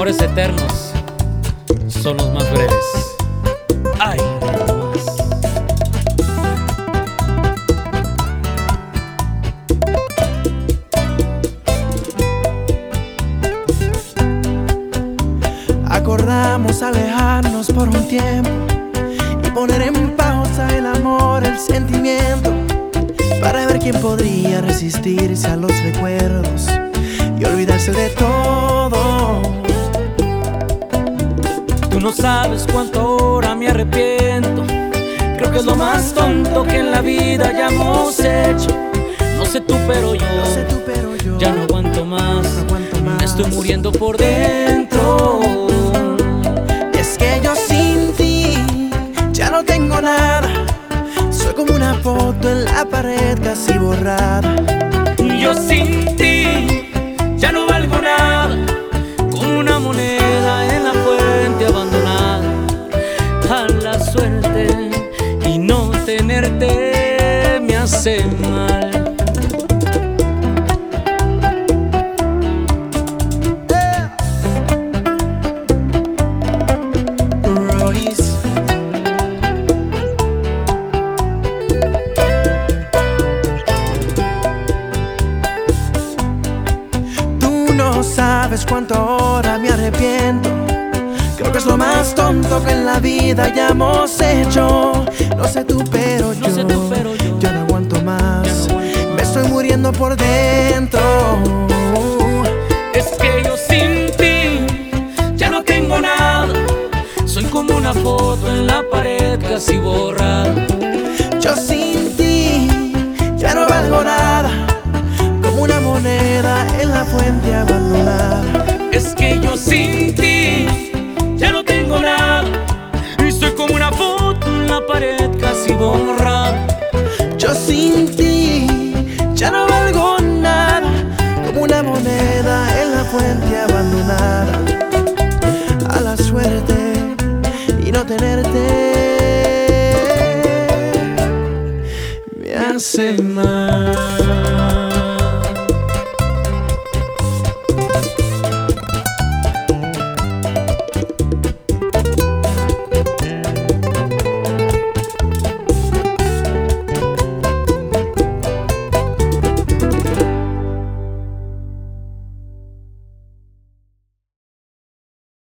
amores eternos son los más breves. Ay, no más. Acordamos alejarnos por un tiempo y poner en pausa el amor, el sentimiento, para ver quién podría resistirse a los recuerdos y olvidarse de todo. Tú no sabes cuánto ahora me arrepiento. Creo que es lo más tonto que en la vida hayamos hecho. No sé tú, pero yo, ya no aguanto más. Me estoy muriendo por dentro. Es que yo sin ti ya no tengo nada. Soy como una foto en la pared casi borrada. Yo sin ti ya no valgo nada, como una moneda en la fuente abandonada. A la suerte y no tenerte me hace mal. No sabes cuánto ahora me arrepiento. Creo que es lo más tonto que en la vida hayamos hecho. No sé tú, pero yo ya no aguanto más. Me estoy muriendo por dentro. Es que yo sin ti ya no tengo nada. Soy como una foto en la pared casi borrada. Yo sin ti ya no valgo nada, como una moneda en la fuente abandonada. Es que yo sin ti ya no tengo nada y soy como una foto en la pared casi borrada. Yo sin ti ya no valgo nada, como una moneda en la fuente abandonada. A la suerte y no tenerte me hace mal.